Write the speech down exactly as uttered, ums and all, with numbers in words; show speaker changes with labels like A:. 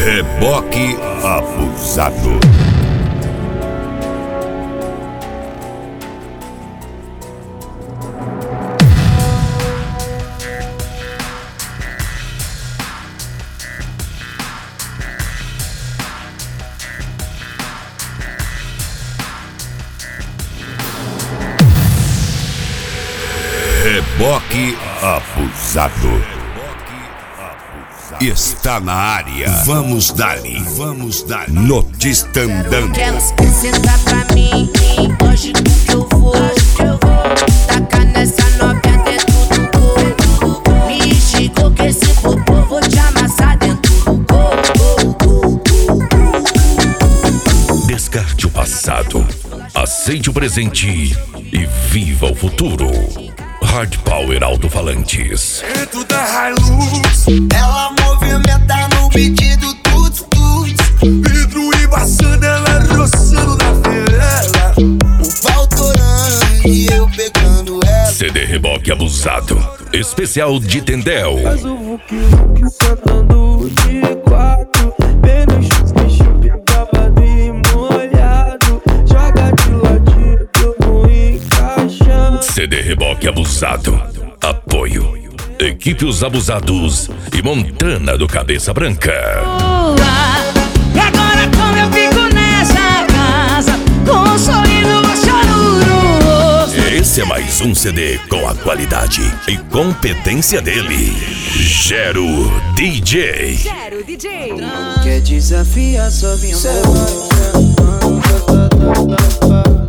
A: Reboque abusado. Reboque abusado. Está na área. Vamos dali, vamos dali. Notícia andando.
B: Elas querem sentar pra mim. Hoje que eu vou, tacar nessa novinha dentro do gol. Me chegou que esse popô vou te amassar dentro do gol.
C: Descarte o passado, aceite o presente e viva o futuro. Hard Power Alto-Falantes.
D: Dentro da Hilux,
E: ela movimenta no beat do tuts tuts.
D: vidro embaçando, ela roçando na viela.
E: O pau torando e eu pegando ela.
C: C D Reboque Abusado, especial de Tendel.
F: Faz o vuki vuki sentando de quatro. Vem no chup chup, babado e molhado. Joga de ladinho que eu vou encaixando.
C: C D Reboque Abusado. Apoio Equipe Os Abusados e Montana do Cabeça Branca.
G: E agora como eu fico nessa casa, com um sorriso choruro.
C: Esse é mais um C D com a qualidade e competência dele, Gero D J.
G: Gero D J.
E: Quer desafiar, só vem amor.